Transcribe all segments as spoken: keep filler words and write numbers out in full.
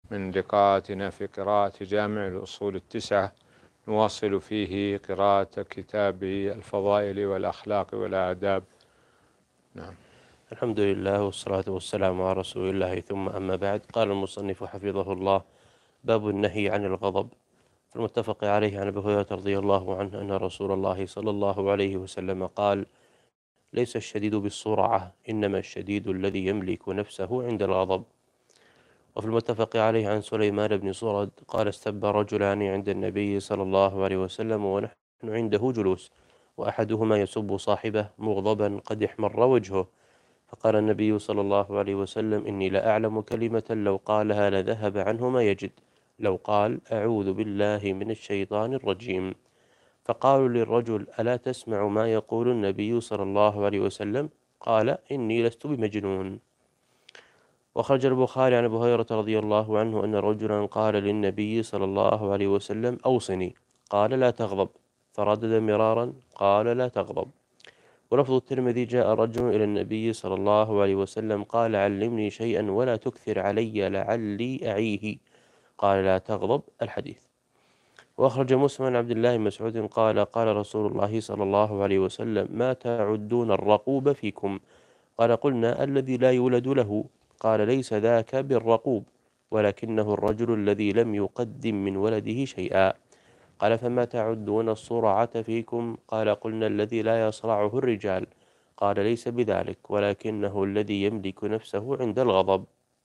من لقاءاتنا في قراءة جامع الأصول التسعة، نواصل فيه قراءة كتاب الفضائل والأخلاق والآداب. نعم. الحمد لله والصلاة والسلام على رسول الله، ثم أما بعد. قال المصنف حفظه الله: باب النهي عن الغضب. فالمتفق عليه عن أبي هريرة رضي الله عنه أن رسول الله صلى الله عليه وسلم قال: ليس الشديد بالسرعة، إنما الشديد الذي يملك نفسه عند الغضب. وفي المتفق عليه عن سليمان بن سرد قال: استب رجلان عند النبي صلى الله عليه وسلم ونحن عنده جلوس، وأحدهما يسب صاحبه مغضبا قد احمر وجهه، فقال النبي صلى الله عليه وسلم: إني لأعلم كلمة لو قالها لذهب عنه ما يجد، لو قال: أعوذ بالله من الشيطان الرجيم. فقالوا للرجل: ألا تسمع ما يقول النبي صلى الله عليه وسلم؟ قال: إني لست بمجنون. وخرج البخاري عن أبي هريرة رضي الله عنه أن رجلا قال للنبي صلى الله عليه وسلم: أوصني. قال: لا تغضب. فردد مرارا: قال: لا تغضب. ولفظ الترمذي: جاء رجل إلى النبي صلى الله عليه وسلم قال: علمني شيئا ولا تكثر علي لعلي أعيه. قال: لا تغضب. الحديث. وأخرج مسلم عن عبد الله بن مسعود قال: قال رسول الله صلى الله عليه وسلم: ما تعدون الرقوب فيكم؟ قال: قلنا: الذي لا يولد له. قال: ليس ذاك بالرقوب، ولكنه الرجل الذي لم يقدم من ولده شيئا. قال: فما تعدون الصرعة فيكم؟ قال: قلنا: الذي لا يصرعه الرجال. قال: ليس بذلك، ولكنه الذي يملك نفسه عند الغضب.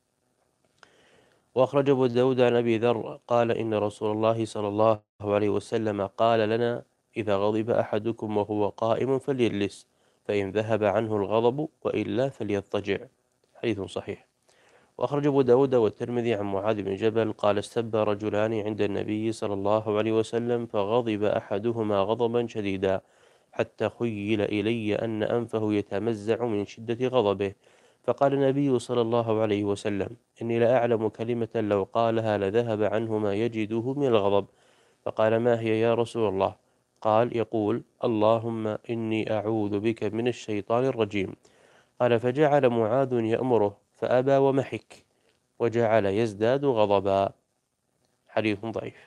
وأخرج أبو داود عن أبي ذر قال: إن رسول الله صلى الله عليه وسلم قال لنا: إذا غضب أحدكم وهو قائم فليجلس، فإن ذهب عنه الغضب وإلا فليضطجع. حديث صحيح. وأخرج أبو داود والترمذي عن معاذ بن جبل قال: استب رجلان عند النبي صلى الله عليه وسلم، فغضب أحدهما غضبا شديدا حتى خيل إلي أن أنفه يتمزع من شدة غضبه. فقال النبي صلى الله عليه وسلم: إني لأعلم كلمة لو قالها لذهب عنه ما يجده من الغضب. فقال: ما هي يا رسول الله؟ قال: يقول: اللهم إني أعوذ بك من الشيطان الرجيم. قال: فجعل معاذ يأمره فأبى ومحك، وجعل يزداد غضبا. حديث ضعيف.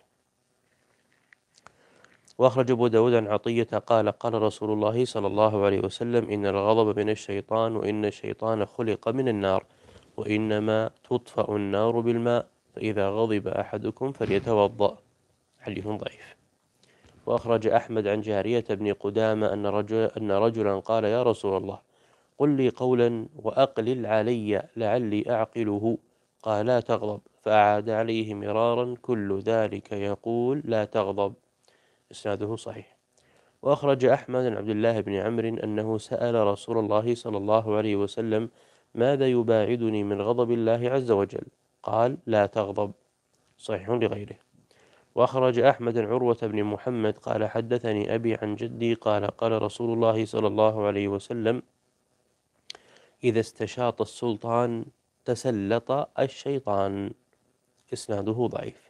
وأخرج أبو داود عن عطية قال: قال رسول الله صلى الله عليه وسلم: إن الغضب من الشيطان، وإن الشيطان خلق من النار، وإنما تطفأ النار بالماء، فإذا غضب أحدكم فليتوضأ. حديث ضعيف. وأخرج أحمد عن جارية بن قدامة أن رجل أن رجلا قال: يا رسول الله، قل لي قولا وأقلل علي لعلي أعقله. قال: لا تغضب. فأعاد عليه مرارا: كل ذلك يقول: لا تغضب. إسناده صحيح. وأخرج أحمد عن عبد الله بن عمرو أنه سأل رسول الله صلى الله عليه وسلم: ماذا يباعدني من غضب الله عز وجل؟ قال: لا تغضب. صحيح لغيره. وأخرج أحمد عن عروة بن محمد قال: حدثني أبي عن جدي قال: قال رسول الله صلى الله عليه وسلم: إذا استشاط السلطان تسلط الشيطان. إسناده ضعيف.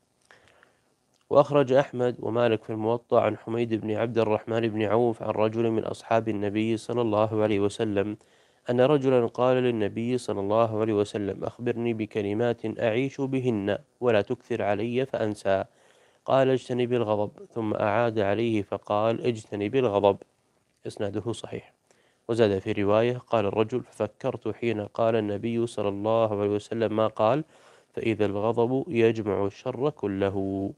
وأخرج أحمد ومالك في الموطأ عن حميد بن عبد الرحمن بن عوف عن رجل من أصحاب النبي صلى الله عليه وسلم أن رجلا قال للنبي صلى الله عليه وسلم: أخبرني بكلمات أعيش بهن ولا تكثر علي فأنسى. قال: اجتنب الغضب. ثم أعاد عليه فقال: اجتنب الغضب. إسناده صحيح. وزاد في رواية: قال الرجل: ففكرت حين قال النبي صلى الله عليه وسلم ما قال: فإذا الغضب يجمع الشر كله.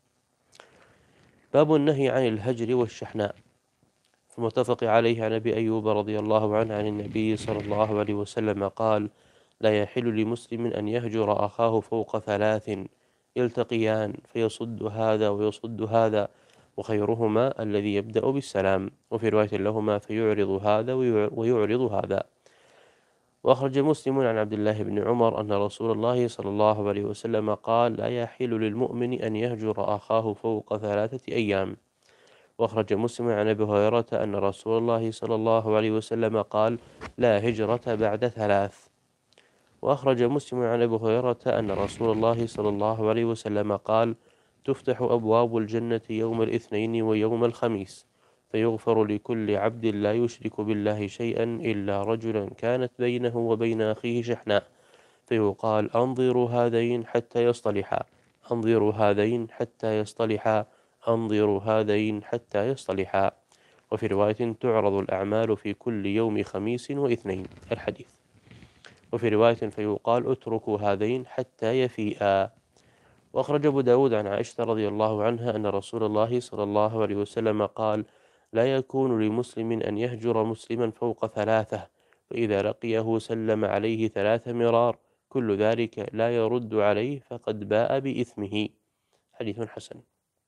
باب النهي عن الهجر والشحناء. فمتفق عليه عن أبي أيوب رضي الله عنه عن النبي صلى الله عليه وسلم قال: لا يحل لمسلم أن يهجر أخاه فوق ثلاث يلتقيان فيصد هذا ويصد هذا، وخيرهما الذي يبدأ بالسلام. وفي رواية لهما: فيعرض هذا ويعرض هذا. وأخرج مسلم عن عبد الله بن عمر أن رسول الله صلى الله عليه وسلم قال: لا يحل للمؤمن أن يهجر أخاه فوق ثلاثة أيام. وأخرج مسلم عن أبي هريرة أن رسول الله صلى الله عليه وسلم قال: لا هجرة بعد ثلاث. وأخرج مسلم عن أبي هريرة أن رسول الله صلى الله عليه وسلم قال: تفتح أبواب الجنة يوم الاثنين ويوم الخميس، فيغفر لكل عبد لا يشرك بالله شيئا إلا رجلا كانت بينه وبين أخيه شحناء، فيقال أنظروا هذين حتى يصطلحا، أنظروا هذين حتى يصطلحا، أنظروا هذين حتى يصطلحا. وفي رواية تعرض الأعمال في كل يوم خميس واثنين، الحديث. وفي رواية فيقال اتركوا هذين حتى يفيئا. وأخرج أبو داود عن عائشة رضي الله عنها أن رسول الله صلى الله عليه وسلم قال: لا يكون لمسلم أن يهجر مسلما فوق ثلاثة، فإذا لقيه سلم عليه ثلاث مرار، كل ذلك لا يرد عليه فقد باء بإثمه. حديث حسن.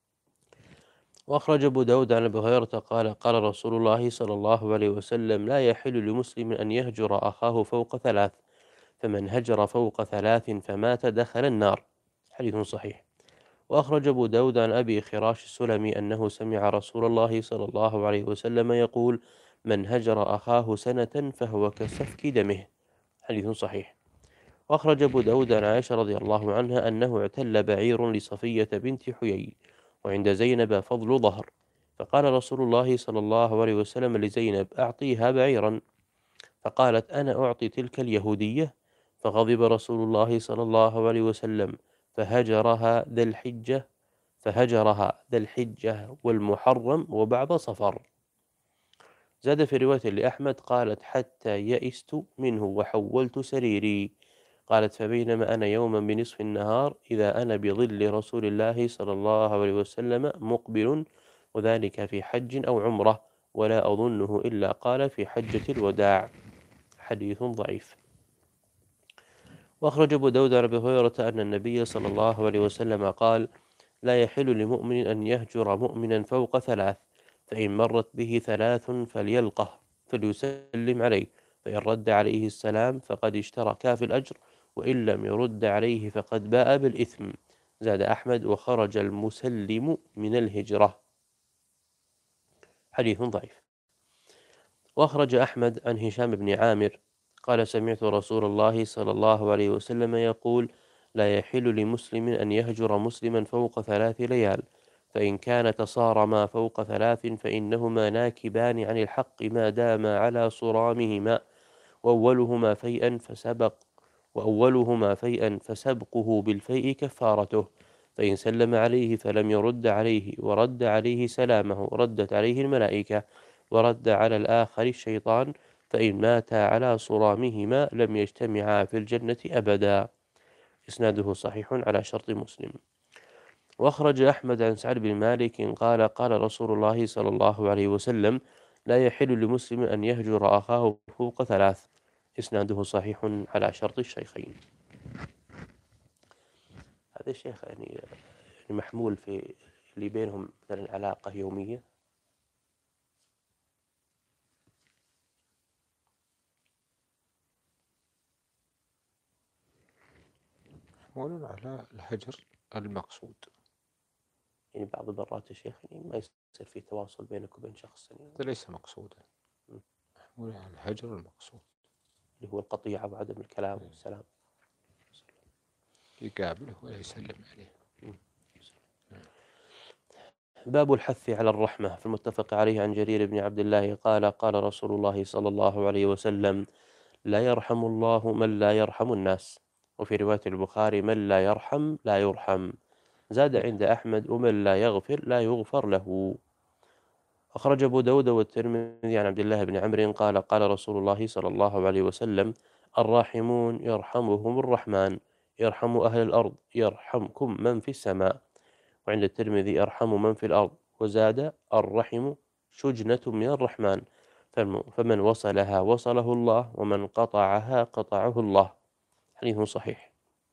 وأخرج أبو داود عن أبي هريرة قال: قال رسول الله صلى الله عليه وسلم: لا يحل لمسلم أن يهجر أخاه فوق ثلاث، فمن هجر فوق ثلاث فمات دخل النار. حديث صحيح. وأخرج أبو داود عن أبي خراش السلمي أنه سمع رسول الله صلى الله عليه وسلم يقول: من هجر أخاه سنة فهو كسفك دمه. حديث صحيح. وأخرج أبو داود عن عائشة رضي الله عنها أنه اعتل بعير لصفية بنت حيي، وعند زينب فضل ظهر، فقال رسول الله صلى الله عليه وسلم لزينب: أعطيها بعيرا، فقالت: أنا أعطي تلك اليهودية، فغضب رسول الله صلى الله عليه وسلم فهجرها ذا الحجة فهجرها ذا الحجة والمحرم وبعد صفر. زاد في رواية لأحمد قالت: حتى يئست منه وحولت سريري. قالت: فبينما أنا يوما بنصف النهار إذا أنا بظل رسول الله صلى الله عليه وسلم مقبل، وذلك في حج أو عمرة، ولا أظنه إلا قال في حجة الوداع. حديث ضعيف. وأخرج أبو داود عن أبي هريرة أن النبي صلى الله عليه وسلم قال: لا يحل لمؤمن أن يهجر مؤمنا فوق ثلاث، فإن مرت به ثلاث فليلقه فليسلم عليه، فإن رد عليه السلام فقد اشتركا في الأجر، وإن لم يرد عليه فقد باء بالإثم. زاد أحمد: وخرج المسلم من الهجرة. حديث ضعيف. وأخرج أحمد عن هشام بن عامر قال: سمعت رسول الله صلى الله عليه وسلم يقول: لا يحل لمسلم أن يهجر مسلما فوق ثلاث ليال، فإن كان تصارما فوق ثلاث فإنهما ناكبان عن الحق ما داما على صرامهما، وأولهما فيئا فسبق وأولهما فيئا فسبقه بالفيء كفارته، فإن سلم عليه فلم يرد عليه ورد عليه سلامه ردت عليه الملائكة، ورد على الآخر الشيطان، فإن ماتا على صرامهما لم يجتمعا في الجنة أبدا. إسناده صحيح على شرط مسلم. وأخرج أحمد عن سعد بن مالك قال: قال رسول الله صلى الله عليه وسلم: لا يحل لمسلم أن يهجر أخاه فوق ثلاث. إسناده صحيح على شرط الشيخين. هذا الشيخ يعني محمول في اللي بينهم مثلا علاقة يومية. محمول على الهجر المقصود. يعني بعض المرات يا شيخ يعني ما يصير في تواصل بينك وبين شخص يعني هذا ليس مقصودا، محمول على الهجر المقصود اللي هو القطيعة وعدم الكلام والسلام. يقابله ولا يسلم عليه. باب الحث على الرحمة. في المتفق عليه عن جرير بن عبد الله قال: قال رسول الله صلى الله عليه وسلم: لا يرحم الله من لا يرحم الناس. وفي رواية البخاري: من لا يرحم لا يرحم. زاد عند أحمد: ومن لا يغفر لا يغفر له. أخرج أبو داود والترمذي عن عبد الله بن عمرو قال: قال رسول الله صلى الله عليه وسلم: الراحمون يرحمهم الرحمن، يرحم أهل الأرض يرحمكم من في السماء. وعند الترمذي: أرحم من في الأرض. وزاد: الرحم شجنة من الرحمن، فمن وصلها وصله الله، ومن قطعها قطعه الله. حديث صحيح.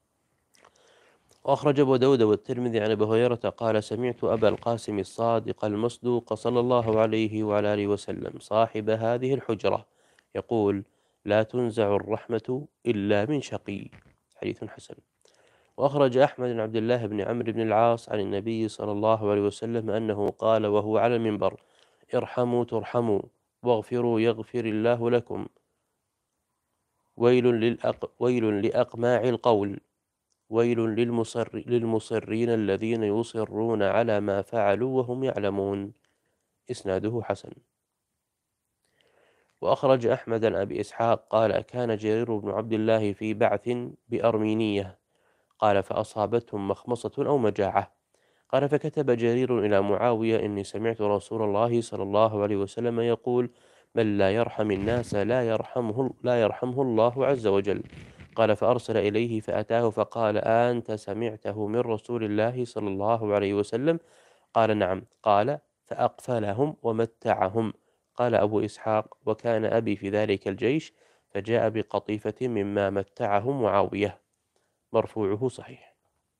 وأخرج أبو داود والترمذي عن أبي هريرة قال: سمعت أبا القاسم الصادق المصدوق صلى الله عليه وعلى آله وسلم صاحب هذه الحجرة يقول: لا تنزع الرحمة إلا من شقي. حديث حسن. وأخرج أحمد بن عبد الله بن عمرو بن العاص عن النبي صلى الله عليه وسلم أنه قال وهو على المنبر: ارحموا ترحموا، واغفروا يغفر الله لكم، ويل للأق... ويل لأقماع القول، ويل للمصر... للمصرين الذين يصرون على ما فعلوا وهم يعلمون. إسناده حسن. وأخرج أحمد عن أبي إسحاق قال كان جرير بن عبد الله في بعث بأرمينية، قال فأصابتهم مخمصة أو مجاعة، قال فكتب جرير إلى معاوية إني سمعت رسول الله صلى الله عليه وسلم يقول من لا يرحم الناس لا يرحمه, لا يرحمه الله عز وجل. قال فأرسل إليه فأتاه فقال أنت سمعته من رسول الله صلى الله عليه وسلم؟ قال نعم. قال فأقفلهم ومتعهم. قال أبو إسحاق وكان أبي في ذلك الجيش فجاء بقطيفة مما متعهم معاوية. مرفوعه صحيح.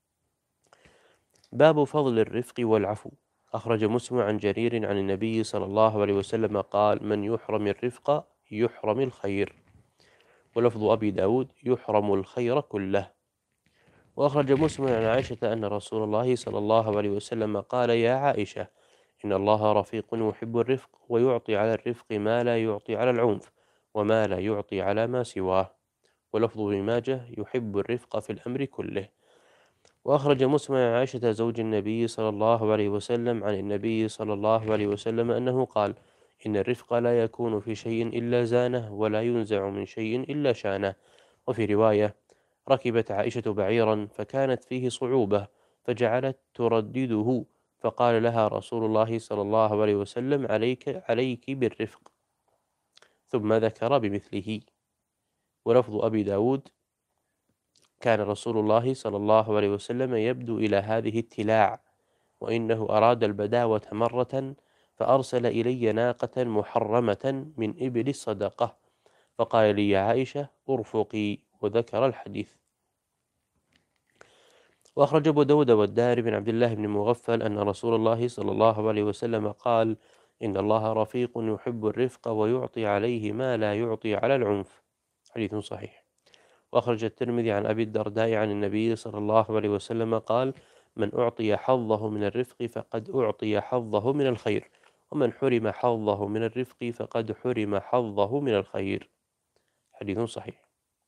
باب فضل الرفق والعفو. أخرج مسلم عن جرير عن النبي صلى الله عليه وسلم قال من يحرم الرفق يحرم الخير. ولفظ أبي داود يحرم الخير كله. وأخرج مسلم عن عائشة أن رسول الله صلى الله عليه وسلم قال يا عائشة إن الله رفيق يحب الرفق ويعطي على الرفق ما لا يعطي على العنف وما لا يعطي على ما سواه. ولفظ ابن ماجه يحب الرفق في الأمر كله. وأخرج مسلم عن عائشة زوج النبي صلى الله عليه وسلم عن النبي صلى الله عليه وسلم أنه قال إن الرفق لا يكون في شيء إلا زانه ولا ينزع من شيء إلا شانه. وفي رواية ركبت عائشة بعيرا فكانت فيه صعوبة فجعلت تردده فقال لها رسول الله صلى الله عليه وسلم عليك, عليك بالرفق، ثم ذكر بمثله. ولفظ أبي داود كان رسول الله صلى الله عليه وسلم يبدو إلى هذه التلاع وإنه أراد البداوة مرة فأرسل إلي ناقة محرمة من إبل الصدقة فقال لي يا عائشة أرفقي، وذكر الحديث. وأخرج أبو داود والدارمي بن عبد الله بن مغفل أن رسول الله صلى الله عليه وسلم قال إن الله رفيق يحب الرفق ويعطي عليه ما لا يعطي على العنف. حديث صحيح. وأخرج الترمذي عن أبي الدرداء عن النبي صلى الله عليه وسلم قال من أعطي حظه من الرفق فقد أعطي حظه من الخير ومن حرم حظه من الرفق فقد حرم حظه من الخير. حديث صحيح.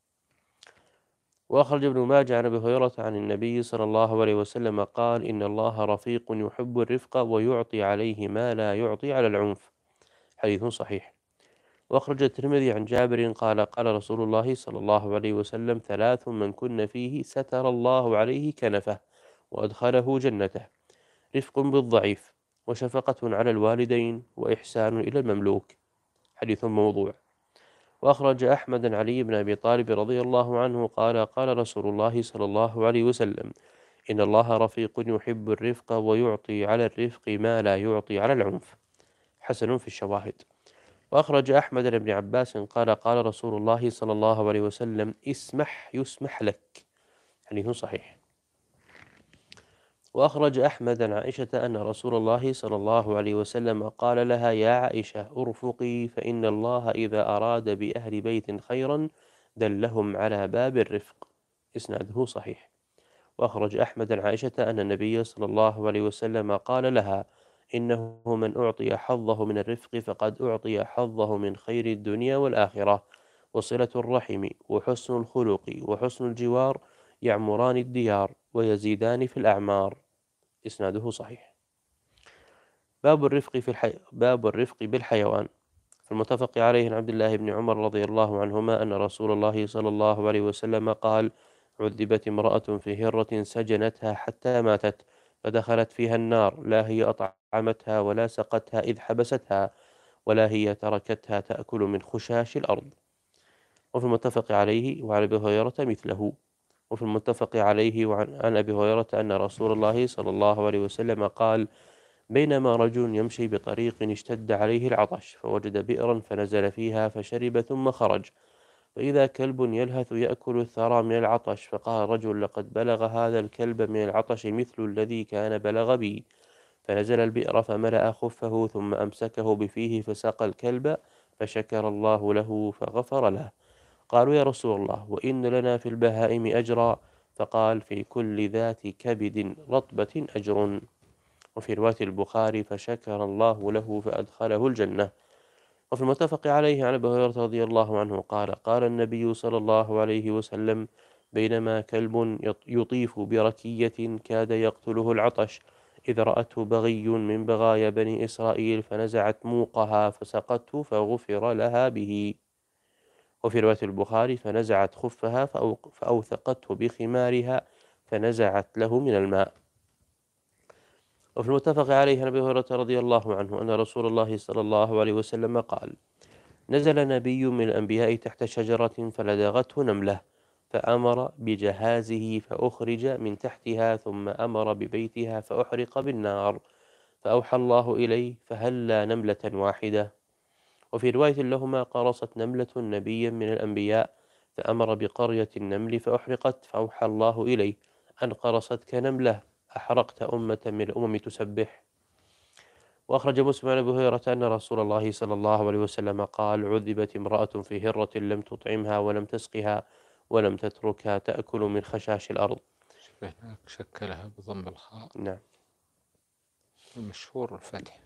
وأخرج ابن ماجه عن أبي هريرة عن النبي صلى الله عليه وسلم قال إن الله رفيق يحب الرفق ويعطي عليه ما لا يعطي على العنف. حديث صحيح. وأخرج الترمذي عن جابر قال قال رسول الله صلى الله عليه وسلم ثلاث من كن فيه ستر الله عليه كنفه وأدخله جنته: رفق بالضعيف، وشفقة على الوالدين، وإحسان إلى المملوك. حديث موضوع. وأخرج أحمد عن علي بن أبي طالب رضي الله عنه قال قال رسول الله صلى الله عليه وسلم إن الله رفيق يحب الرفق ويعطي على الرفق ما لا يعطي على العنف. حسن في الشواهد. وأخرج أحمد عن ابن عباس قال قال رسول الله صلى الله عليه وسلم اسمح يسمح لك. حديث صحيح. وأخرج أحمد عن عائشة أن رسول الله صلى الله عليه وسلم قال لها يا عائشة أرفقي فإن الله إذا أراد بأهل بيت خيرا دلهم على باب الرفق. إسناده صحيح. وأخرج أحمد عن عائشة أن النبي صلى الله عليه وسلم قال لها إنه من أعطي حظه من الرفق فقد أعطي حظه من خير الدنيا والآخرة. وصلة الرحم وحسن الخلق وحسن الجوار يعمران الديار ويزيدان في الأعمار. إسناده صحيح. باب الرفق في الحي... باب الرفق بالحيوان. فالمتفق عليه عن عبد الله بن عمر رضي الله عنهما أن رسول الله صلى الله عليه وسلم قال عذبت امرأة في هرة سجنتها حتى ماتت فدخلت فيها النار لا هي أطعمتها ولا سقتها إذ حبستها ولا هي تركتها تأكل من خشاش الأرض. وفي المتفق عليه وعن أبي هريرة مثله. وفي المتفق عليه وعن أبي هريرة أن رسول الله صلى الله عليه وسلم قال بينما رجل يمشي بطريق اشتد عليه العطش فوجد بئرا فنزل فيها فشرب ثم خرج فإذا كلب يلهث يأكل الثرى من العطش فقال رجل لقد بلغ هذا الكلب من العطش مثل الذي كان بلغ بي فنزل البئر فملأ خفه ثم أمسكه بفيه فسقى الكلب فشكر الله له فغفر له. قالوا يا رسول الله وإن لنا في البهائم أجرا فقال في كل ذات كبد رطبة أجر. وفي رواية البخاري فشكر الله له فأدخله الجنة. وفي المتفق عليه عن أبي هريرة رضي الله عنه قال قال النبي صلى الله عليه وسلم بينما كلب يطيف بركية كاد يقتله العطش إذ رأته بغي من بغايا بني إسرائيل فنزعت موقها فسقته فغفر لها به. وفي رواية البخاري فنزعت خفها فأو- فأوثقته بخمارها فنزعت له من الماء. وفي المتفق عليه عن أبي هريرة رضي الله عنه أن رسول الله صلى الله عليه وسلم قال: نزل نبي من الأنبياء تحت شجرة فلدغته نملة فأمر بجهازه فأخرج من تحتها ثم أمر ببيتها فأحرق بالنار فأوحى الله إليه فهلا نملة واحدة. وفي رواية لهما: قرصت نملة نبيا من الأنبياء فأمر بقرية النمل فأحرقت فأوحى الله إليه أن قرصتك نملة أحرقت أمة من الأمم تسبح. وأخرج مسلم عن أبي هريرة أن رسول الله صلى الله عليه وسلم قال: عذبت امرأة في هرة لم تطعمها ولم تسقها ولم تتركها تأكل من خشاش الأرض. هناك شكلها بضم الخاء. نعم. مشهور الفتح.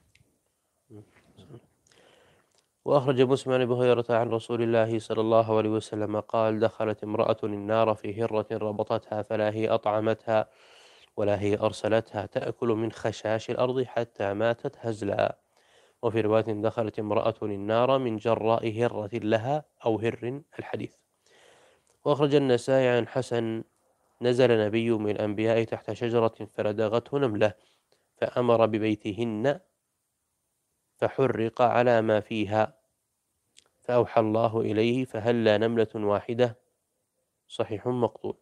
وأخرج مسلم عن أبي هريرة عن رسول الله صلى الله عليه وسلم قال: دخلت امرأة النار في هرة ربطتها فلا هي أطعمتها ولا هي أرسلتها تأكل من خشاش الأرض حتى ماتت هزلا. وفي رواية: دخلت امرأة النار من جراء هرة لها أو هر الحديث. وأخرج النسائي عن حسن: نزل نبي من الأنبياء تحت شجرة فلدغته نملة فأمر ببيتهن فحرق على ما فيها فأوحى الله إليه فهلا نملة واحدة صحيح مقطوع.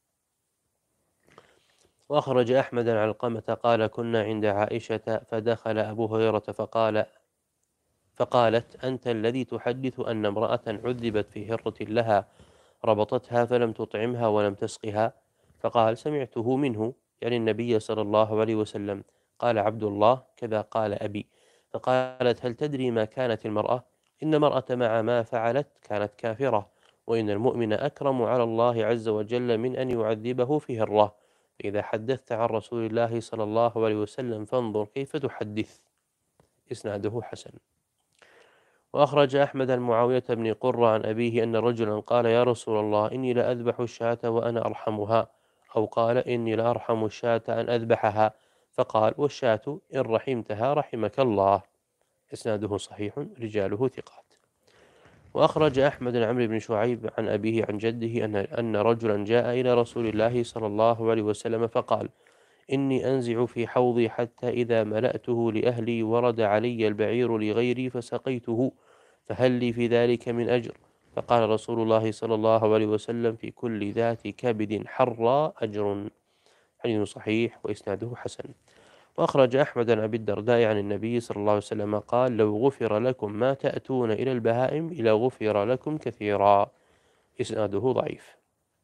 وأخرج أحمد عن علقمة قال: كنا عند عائشة فدخل أبو هريرة فقال فقالت: أنت الذي تحدث أن امرأة عذبت في هرة لها ربطتها فلم تطعمها ولم تسقها؟ فقال: سمعته منه، يعني النبي صلى الله عليه وسلم. قال عبد الله: كذا قال أبي. فقالت: هل تدري ما كانت المرأة؟ إن المرأة مع ما فعلت كانت كافرة، وإن المؤمن أكرم على الله عز وجل من أن يعذبه في هرة. فإذا حدثت عن رسول الله صلى الله عليه وسلم فانظر كيف تحدث. إسناده حسن. وأخرج أحمد عن معاوية بن قرة عن أبيه أن رجلا قال: يا رسول الله، إني لأذبح الشاة وأنا أرحمها، أو قال: إني لأرحم الشاة أن أذبحها. فقال: والشاة إن رحمتها رحمك الله. إسناده صحيح رجاله ثقات. وأخرج أحمد عن عمرو بن شعيب عن أبيه عن جده أن أن رجلا جاء إلى رسول الله صلى الله عليه وسلم فقال: إني أنزع في حوضي حتى إذا ملأته لأهلي ورد علي البعير لغيري فسقيته، فهل لي في ذلك من أجر؟ فقال رسول الله صلى الله عليه وسلم: في كل ذات كبد حرى أجر. حديث صحيح وإسناده حسن. وأخرج أحمد عن أبي الدرداء عن النبي صلى الله عليه وسلم قال: لو غفر لكم ما تأتون إلى البهائم إلى غفر لكم كثيرا. إسناده ضعيف.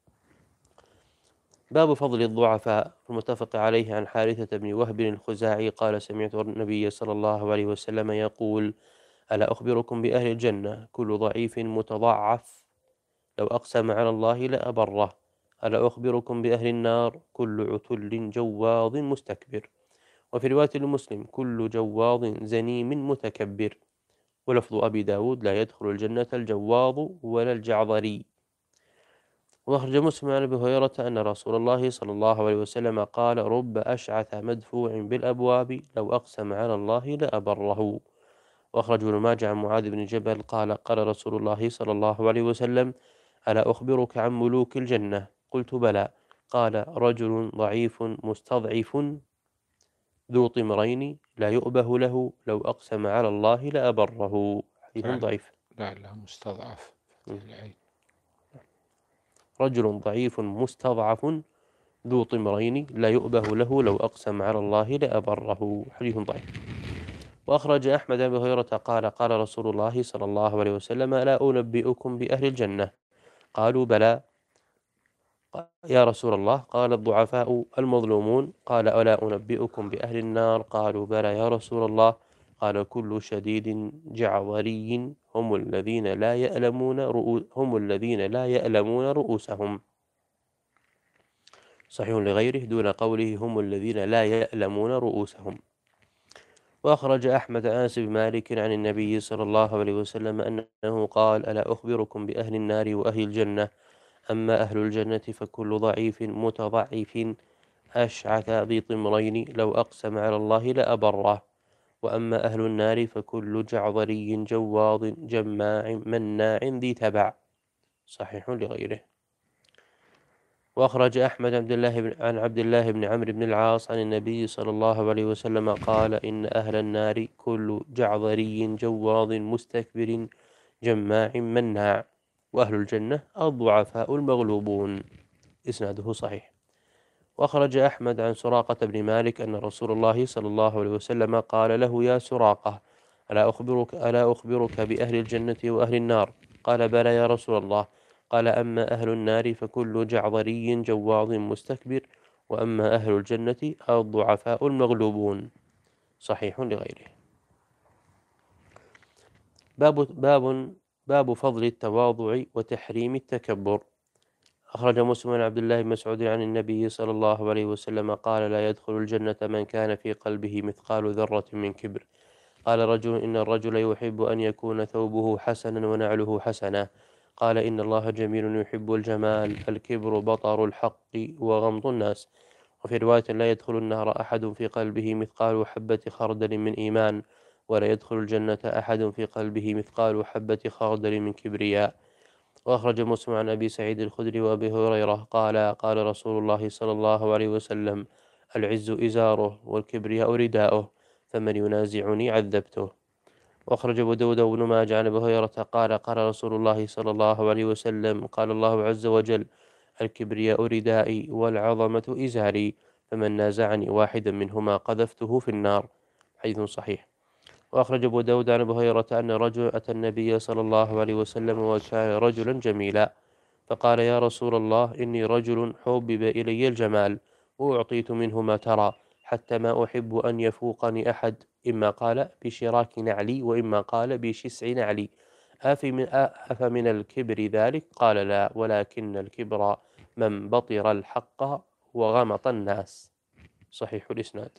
باب فضل الضعفاء. المتفق عليه عن حارثة بن وهب الخزاعي قال: سمعت النبي صلى الله عليه وسلم يقول: ألا أخبركم بأهل الجنة؟ كل ضعيف متضعف لو أقسم على الله لأبره. ألا أخبركم بأهل النار؟ كل عتل جواظ مستكبر. وفي رواية لمسلم: كل جواظ زنيم متكبر. ولفظ أبي داود: لا يدخل الجنة الجواظ ولا الجعظري. وأخرج مسلم عن أبي هريرة أن رسول الله صلى الله عليه وسلم قال: رب أشعث مدفوع بالأبواب لو أقسم على الله لأبره. وأخرج ابن ماجه عن معاذ بن جبل قال: قال رسول الله صلى الله عليه وسلم: ألا أخبرك عن ملوك الجنة؟ قلت: بلى. قال: رجل ضعيف مستضعف ذو طمرين لا يؤبه له لو أقسم على الله لأبره. حديث ضعيف. لعله مستضعف. العين. رجل ضعيف مستضعف ذو طمرين لا يؤبه له لو أقسم على الله لأبره. حديث ضعيف. وأخرج أحمد بن هريرة قال: قال رسول الله صلى الله عليه وسلم: لا أنبئكم بأهل الجنة؟ قالوا: بلى يا رسول الله. قال: الضعفاء المظلومون. قال: ألا أنبئكم بأهل النار؟ قالوا: بلى يا رسول الله. قال: كل شديد جعظري هم الذين لا يألمون رؤو هم الذين لا يألمون رؤوسهم. صحيح لغيره دون قوله هم الذين لا يألمون رؤوسهم. وأخرج أحمد أنس بن مالك عن النبي صلى الله عليه وسلم أنه قال: ألا أخبركم بأهل النار وأهل الجنة؟ أما أهل الجنة فكل ضعيف متضعف أشعث ذي طمرين لو أقسم على الله لأبره. وأما أهل النار فكل جعظري جواظ جماع مناع ذي تبع. صحيح لغيره. وأخرج أحمد عبد الله بن عن عبد الله بن عمرو بن العاص عن النبي صلى الله عليه وسلم قال إن أهل النار كل جعظري جواظ مستكبر جماع مناع، وأهل الجنة الضعفاء المغلوبون. إسناده صحيح. وأخرج أحمد عن سراقة بن مالك أن رسول الله صلى الله عليه وسلم قال له يا سراقة ألا أخبرك, ألا أخبرك بأهل الجنة وأهل النار؟ قال بلى يا رسول الله. قال أما أهل النار فكل جعظري جواظ مستكبر، وأما أهل الجنة الضعفاء المغلوبون. صحيح لغيره. باب باب باب فضل التواضع وتحريم التكبر. أخرج مسلم عن عبد الله بن مسعود عن النبي صلى الله عليه وسلم قال لا يدخل الجنة من كان في قلبه مثقال ذرة من كبر. قال رجل إن الرجل يحب أن يكون ثوبه حسنا ونعله حسنا. قال إن الله جميل يحب الجمال. الكبر بطر الحق وغمط الناس. وفي رواية لا يدخل النار أحد في قلبه مثقال حبة خردل من إيمان، ولا يدخل الجنة أحد في قلبه مثقال حبة خردل من كبرياء. وأخرج مسلم عن أبي سعيد الخدري وأبي هريرة قال قال رسول الله صلى الله عليه وسلم العز إزاره والكبرياء رداؤه، فمن ينازعني عذبته. وأخرج أبو داود وابن ماجه عن أبي هريرة قال قال رسول الله صلى الله عليه وسلم قال الله عز وجل الكبرياء ردائي والعظمة إزاري، فمن نازعني واحدا منهما قذفته في النار. حديث صحيح. وأخرج أبو داود عن أبي هريرة أن رجل أتى النبي صلى الله عليه وسلم وكان رجلا جميلا، فقال يا رسول الله إني رجل حبب إلي الجمال وأعطيت منه ما ترى، حتى ما أحب أن يفوقني أحد، إما قال بشراك نعلي وإما قال بشسع نعلي، أفمن, أفمن الكبر ذلك؟ قال لا، ولكن الكبر من بطر الحق وغمط الناس. صحيح الإسناد.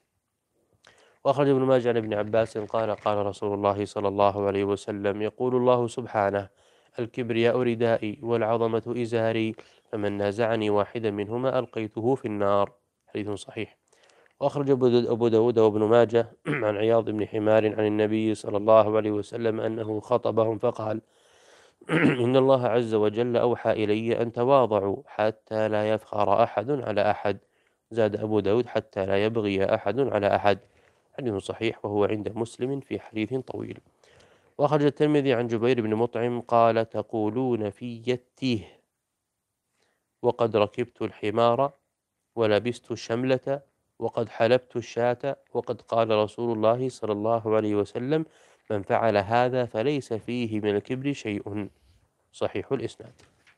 وأخرج ابن ماجه عن ابن عباس قال قال رسول الله صلى الله عليه وسلم يقول الله سبحانه الكبرياء ردائي والعظمة إزاري، فمن نازعني واحدا منهما ألقيته في النار. حديث صحيح. وأخرج أبو داود وابن ماجه عن عياض بن حمار عن النبي صلى الله عليه وسلم أنه خطبهم فقال إن الله عز وجل أوحى إلي أن تواضعوا حتى لا يفخر أحد على أحد. زاد أبو داود حتى لا يبغي أحد على أحد. حديث صحيح، وهو عند مسلم في حديث طويل. وأخرج الترمذي عن جبير بن مطعم قال تقولون في التيه وقد ركبت الحمار ولبست الشملة وقد حلبت الشاة، وقد قال رسول الله صلى الله عليه وسلم من فعل هذا فليس فيه من الكبر شيء. صحيح الإسناد.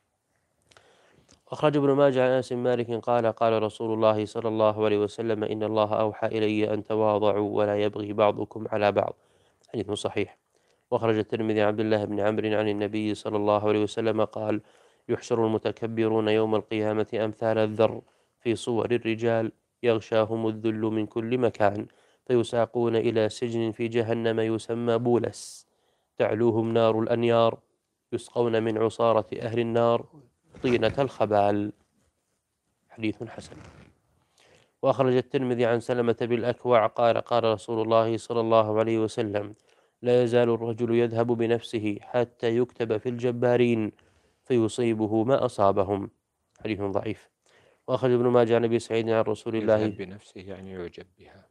أخرج ابن ماجه عن أنس مالك قال قال رسول الله صلى الله عليه وسلم إن الله أوحى إلي أن تواضعوا ولا يبغي بعضكم على بعض. حديث صحيح. وأخرج الترمذي عن عبد الله بن عمرو عن النبي صلى الله عليه وسلم قال يحشر المتكبرون يوم القيامة أمثال الذر في صور الرجال يغشاهم الذل من كل مكان، فيساقون إلى سجن في جهنم يسمى بولس تعلوهم نار الأنيار، يسقون من عصارة أهل النار طينة الخبال. حديث حسن. وأخرج الترمذي عن سلمة بالأكوع قال قال رسول الله صلى الله عليه وسلم لا يزال الرجل يذهب بنفسه حتى يكتب في الجبارين فيصيبه ما أصابهم. حديث ضعيف. وأخرج ابن ماجه عن أبي سعيد عن رسول الله يذهب بنفسه يعني يعجب بها.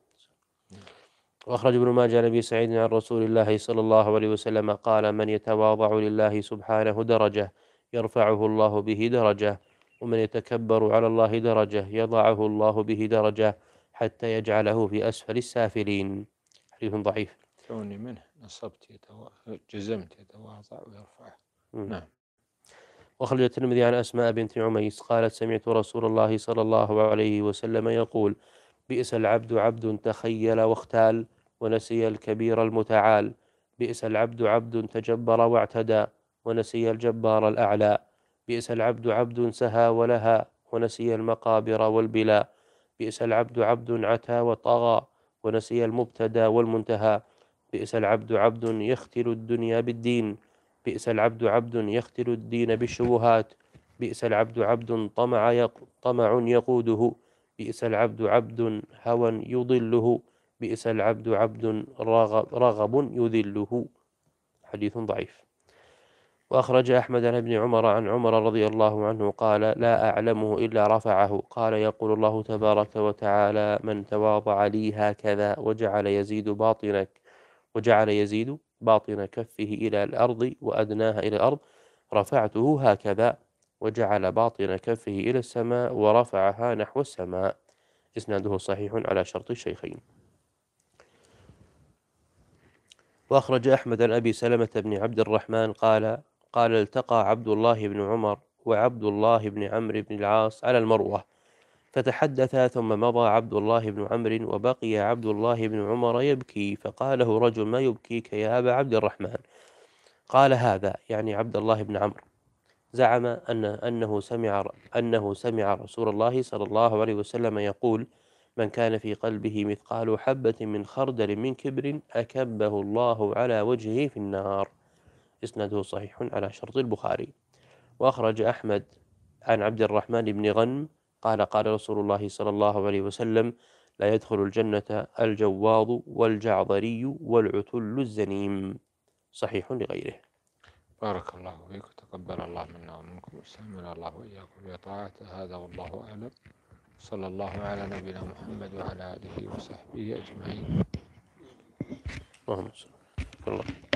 وأخرج ابن ماجه عن أبي سعيد عن رسول الله صلى الله عليه وسلم قال من يتواضع لله سبحانه درجة يرفعه الله به درجة، ومن يتكبر على الله درجة يضعه الله به درجة حتى يجعله في أسفل السافلين. حديث ضعيف. كوني منه نصبت يتوا... جزمت يتواضع ويرفعه. نعم. وأخرج الترمذي عن أسماء بنت عميس قالت سمعت رسول الله صلى الله عليه وسلم يقول بئس العبد عبد تخيل واختال ونسي الكبير المتعال، بئس العبد عبد تجبر واعتدى ونسي الجبار الأعلى، بئس العبد عبد سهى ولها ونسي المقابر والبلا، بئس العبد عبد عتى وطغى ونسي المبتدى والمنتهى، بئس العبد عبد يختل الدنيا بالدين، بئس العبد عبد يختل الدين بالشبهات، بئس العبد عبد طمع يق... طمع يقوده، بئس العبد عبد هوى يضله، بئس العبد عبد رغب, رغب يذله. حديث ضعيف. وأخرج أحمد عن ابن عمر عن عمر رضي الله عنه قال: لا أعلمه إلا رفعه. قال: يقول الله تبارك وتعالى: من تواضع لي هكذا وجعل يزيد باطنك وجعل يزيد باطن كفه إلى الأرض وأدناها إلى الأرض رفعته هكذا، وجعل باطن كفه إلى السماء ورفعها نحو السماء. إسناده صحيح على شرط الشيخين. وأخرج أحمد عن أبي سلمة بن عبد الرحمن قال: قال التقى عبد الله بن عمر وعبد الله بن عمرو بن العاص على المروة، فتحدثا ثم مضى عبد الله بن عمرو وبقي عبد الله بن عمر يبكي، فقال له رجل: ما يبكيك يا أبا عبد الرحمن؟ قال: هذا يعني عبد الله بن عمرو زعم أن أنه سمع أنه سمع رسول الله صلى الله عليه وسلم يقول: من كان في قلبه مثقال حبة من خردل من كبر أكبه الله على وجهه في النار. إسناده صحيح على شرط البخاري. وأخرج أحمد عن عبد الرحمن بن غنم قال: قال رسول الله صلى الله عليه وسلم: لا يدخل الجنة الجواظ والجعظري والعتل الزنيم. صحيح لغيره. بارك الله فيك وتقبل الله منا ومنكم واستعمل الله وإياكم بطاعته. هذا والله أعلم. صلى الله على نبينا محمد وعلى آله وصحبه أجمعين. اللهم صل على